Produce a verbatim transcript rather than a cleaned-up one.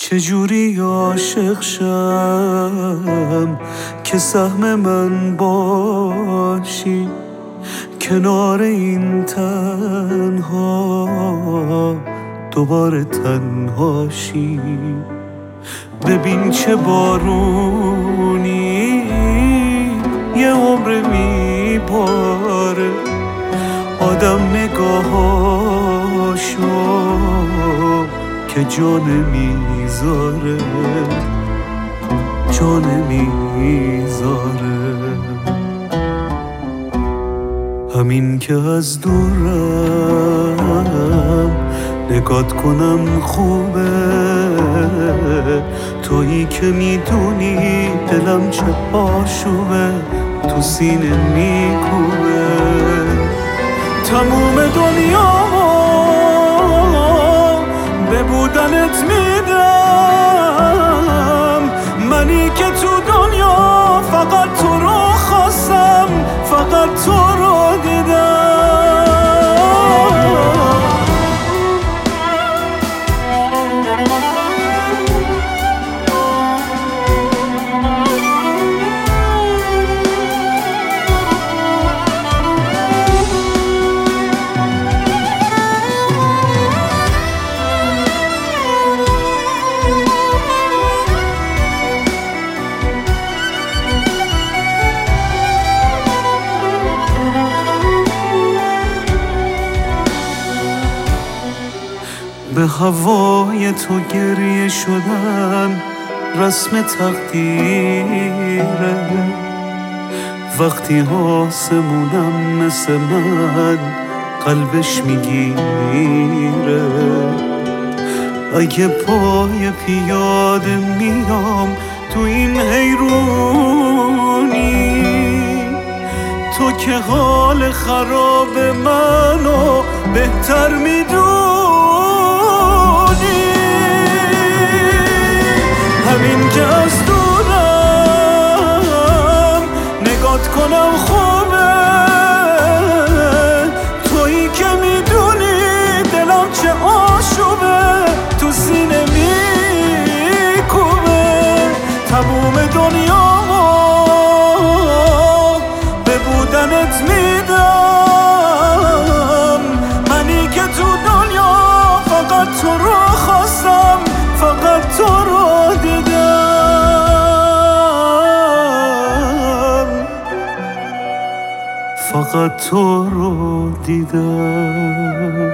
چجوری عاشق شم که سهم من باشی، کنار این تنها دوباره تنهاشی. ببین چه بارونی یه عمر میباره، آدم نگاهاشو که جان میذاره، جان میذاره. همین که از دورم نگات کنم خوبه، تویی که میدونی دلم چه آشوبه، تو سینه میکوبه. تموم دنیامو به بودنت میدم، منی که تو دنیا فقط تو رو خواستم، فقط تو رو دیدم. به هوای تو گریه شدن رسم تقدیره، وقتی آسمونم مثل من قلبش میگیره. اگه پای پیاده میام تو این حیرونی، تو که حال خراب منو بهتر میدونی. همین که از دورم نگات کنم خوبه، تویی که میدونی دلم چه آشوبه، تو سینه میکوبه. تموم دنیامو به بودنت میدم، منی که تو دنیا فقط تو رو خواستم، فقط تو رو دیدم، فقط تو رو دیدم.